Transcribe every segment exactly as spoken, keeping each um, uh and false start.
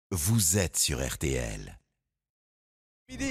vous êtes sur R T L. Midi.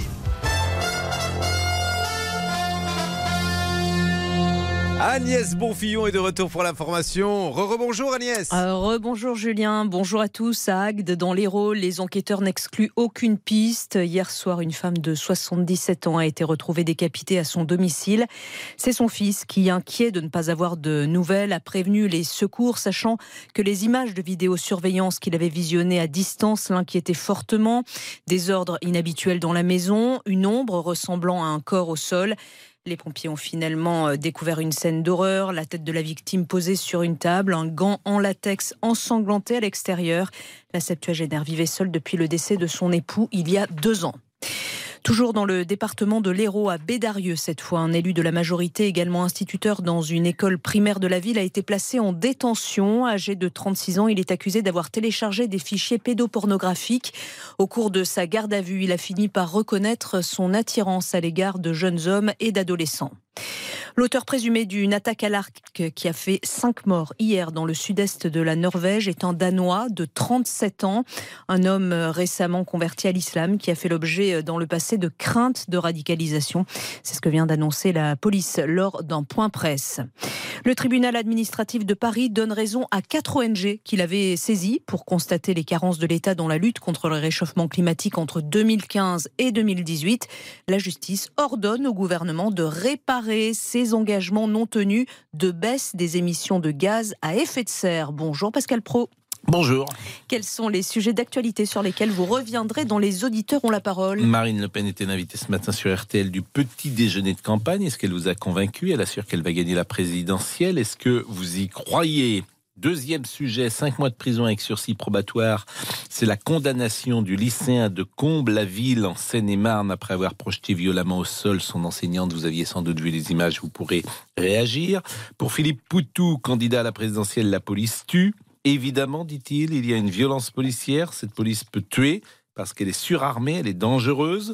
Agnès Bonfillon est de retour pour l'information. Re-rebonjour Agnès. Euh, Rebonjour Julien, bonjour à tous. À Agde, dans l'Hérault, les enquêteurs n'excluent aucune piste. Hier soir, une femme de soixante-dix-sept ans a été retrouvée décapitée à son domicile. C'est son fils qui, inquiet de ne pas avoir de nouvelles, a prévenu les secours, sachant que les images de vidéosurveillance qu'il avait visionnées à distance l'inquiétaient fortement. Des ordres inhabituels dans la maison, une ombre ressemblant à un corps au sol. Les pompiers ont finalement découvert une scène d'horreur, la tête de la victime posée sur une table, un gant en latex ensanglanté à l'extérieur. La septuagénaire vivait seule depuis le décès de son époux il y a deux ans. Toujours dans le département de l'Hérault, à Bédarieux, cette fois, un élu de la majorité, également instituteur dans une école primaire de la ville, a été placé en détention. Âgé de trente-six ans, il est accusé d'avoir téléchargé des fichiers pédopornographiques. Au cours de sa garde à vue, il a fini par reconnaître son attirance à l'égard de jeunes hommes et d'adolescents. L'auteur présumé d'une attaque à l'arc qui a fait cinq morts hier dans le sud-est de la Norvège est un Danois de trente-sept ans, un homme récemment converti à l'islam qui a fait l'objet dans le passé de craintes de radicalisation. C'est ce que vient d'annoncer la police lors d'un point presse. Le tribunal administratif de Paris donne raison à quatre O N G qu'il avait saisies pour constater les carences de l'État dans la lutte contre le réchauffement climatique entre deux mille quinze et deux mille dix-huit. La justice ordonne au gouvernement de réparer ses engagements non tenus de baisse des émissions de gaz à effet de serre. Bonjour Pascal Praud. Bonjour. Quels sont les sujets d'actualité sur lesquels vous reviendrez dont les auditeurs ont la parole? Marine Le Pen était invitée ce matin sur R T L du petit déjeuner de campagne. Est-ce qu'elle vous a convaincu? Elle assure qu'elle va gagner la présidentielle. Est-ce que vous y croyez? Deuxième sujet, cinq mois de prison avec sursis probatoire. C'est la condamnation du lycéen de Combles-la-Ville en Seine-et-Marne après avoir projeté violemment au sol son enseignante. Vous aviez sans doute vu les images, vous pourrez réagir. Pour Philippe Poutou, candidat à la présidentielle, la police tue. Évidemment, dit-il, il y a une violence policière. Cette police peut tuer parce qu'elle est surarmée, elle est dangereuse.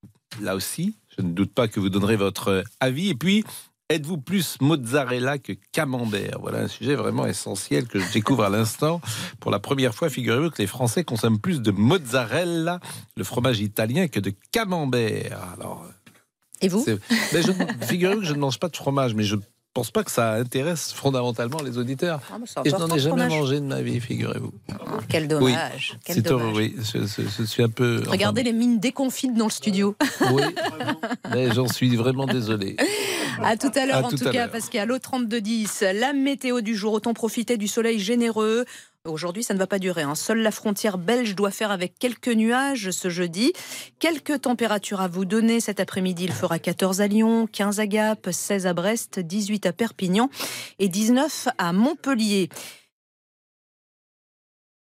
Là aussi, je ne doute pas que vous donnerez votre avis. Et puis, êtes-vous plus mozzarella que camembert? Voilà un sujet vraiment essentiel que je découvre à l'instant. Pour la première fois, figurez-vous que les Français consomment plus de mozzarella, le fromage italien, que de camembert. Alors, et vous? Mais je, figurez-vous que je ne mange pas de fromage, mais je ne pense pas que ça intéresse fondamentalement les auditeurs. Ah, et je n'en ai jamais fromage. mangé de ma vie, figurez-vous. Oh, quel dommage. Oui, quel c'est dommage. Heureux, oui. Je, je, je suis un peu... Regardez enfin... les mines déconfites dans le studio. Oui, mais j'en suis vraiment désolé. À tout à l'heure, à en tout tout cas, Pascal, au trente-deux dix, la météo du jour, autant profiter du soleil généreux. Aujourd'hui, ça ne va pas durer. Hein. Seule la frontière belge doit faire avec quelques nuages ce jeudi. Quelques températures à vous donner. Cet après-midi, il fera quatorze à Lyon, quinze à Gap, seize à Brest, dix-huit à Perpignan et dix-neuf à Montpellier.